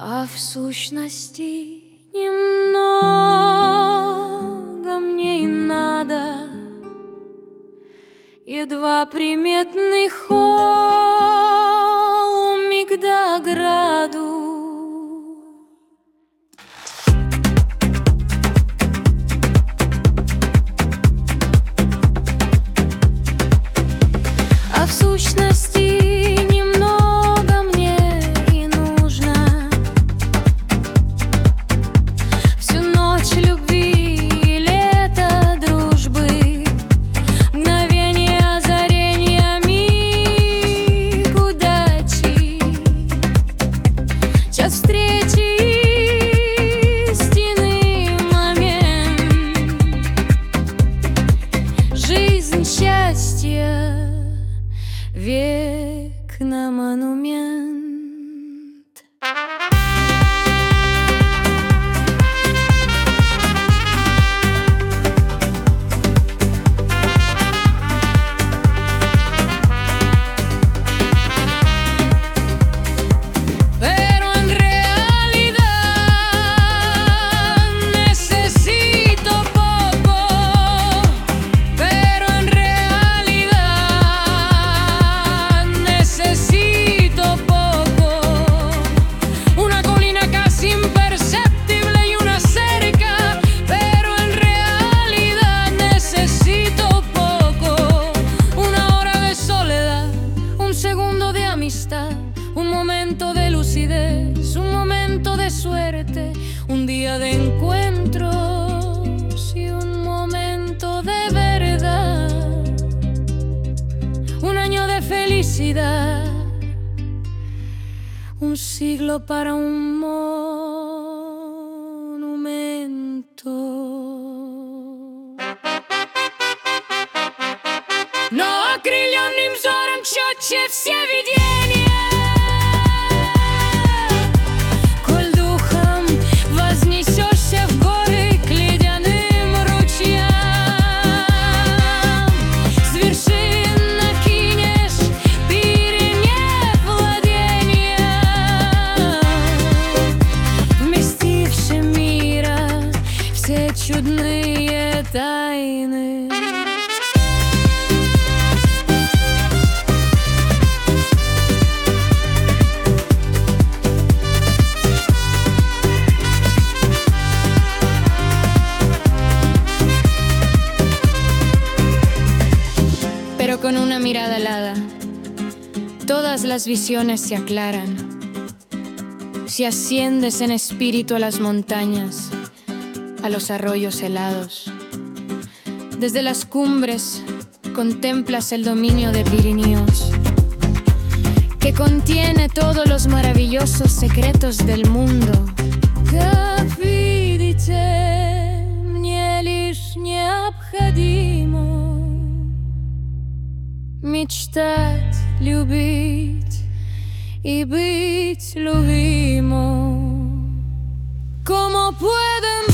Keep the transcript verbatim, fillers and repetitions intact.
А в сущности немного мне и надо, едва приметный холмик да ограду. А в сущности немного мне и нужно всю ночь любви и лето дружбы, мгновение озарения, миг удачи, час встречи, истинный момент, жизнь счастья, век на монумент. Pero en realidad necesito poco. Pero en realidad necesito poco. Una colina casi imperceptible y una cerca. Pero en realidad necesito poco. Una hora de soledad, un segundo de amistad, un momento de lucidez, un momento de suerte, un día de encuentros y un momento de verdad, un año de felicidad, un siglo para un monumento. Но окрыленным взором четче все видения. Коль духом вознесешься в горы к ледяным ручьям, с вершин накинешь перенев владения, вместившим мира все чудные тайны. Pero con una mirada alada, todas las visiones se aclaran. Si asciendes en espíritu a las montañas, a los arroyos helados, desde las cumbres contemplas el dominio de Pirineos, que contiene todos los maravillosos secretos del mundo. Как видите, мне лишь необходимо мечтать, любить и быть любимым. ¿Cómo pueden